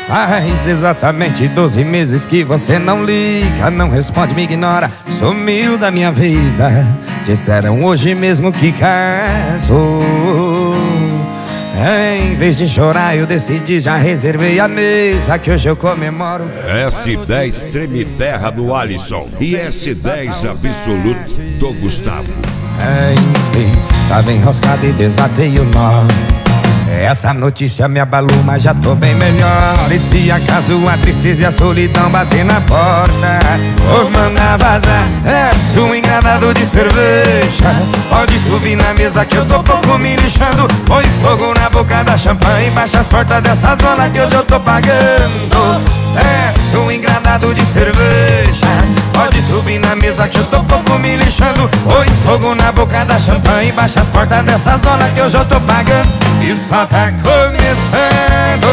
Faz exatamente 12 meses que você não liga, não responde, me ignora, sumiu da minha vida. Disseram hoje mesmo que casou. Em vez de chorar eu decidi, já reservei a mesa que hoje eu comemoro. S10 Treme Terra do Alisson e S10 Absolute do Gustavo. Enfim, tava enroscado e desatei o nó. Essa notícia me abalou, mas já tô bem melhor. E se acaso a tristeza e a solidão bater na porta, vou mandar vazar. É um enganado de cerveja. Pode subir na mesa que eu tô pouco me lixando. Põe fogo na boca da champanhe, baixa as portas dessa zona que hoje eu tô pagando. É um engradado de cerveja. Pode subir na mesa que eu tô pouco me lixando. Põe fogo na boca da champanhe, baixa as portas dessa zona que hoje eu tô pagando. E só tá começando.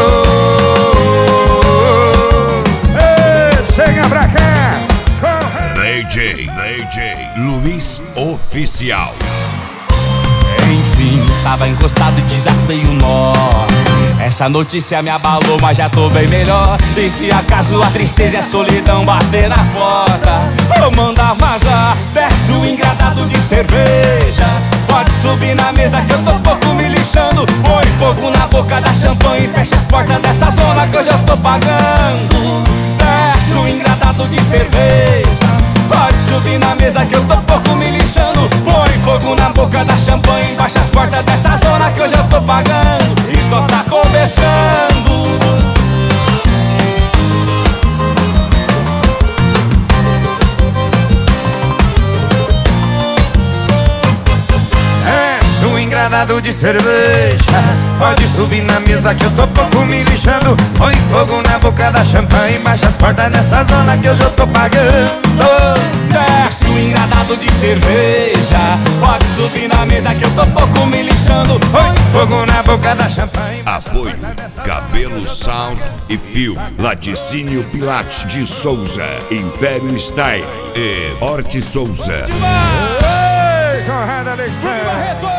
Ei, chega pra cá. DJ Luiz Oficial. Enfim, tava encostado e desatei o nó. Essa notícia me abalou, mas já tô bem melhor. E se acaso a tristeza e a solidão bater na porta, vou mandar vazar. Desce o engradado de cerveja. Pode subir na mesa que eu tô pouco me lixando. Põe fogo na boca da champanhe, fecha as portas dessa zona que hoje eu tô pagando. Desce o engradado de cerveja. Pode subir na mesa que eu tô pouco me lixando. Põe fogo na boca da champanhe, baixa as portas dessa zona que hoje eu tô pagando. E só tá começando. Engradado de cerveja. Pode subir na mesa que eu tô pouco me lixando. Põe fogo na boca da champanhe, baixa as portas dessa zona que hoje eu tô pagando. Desce o engradado de cerveja. Pode subir na mesa que eu tô pouco me lixando. Põe fogo na boca da champanhe. Apoio Cabelo Sound e Fio, Laticínio Pilate de Souza, Império Style e Horti Souza. Conrado Alexandre.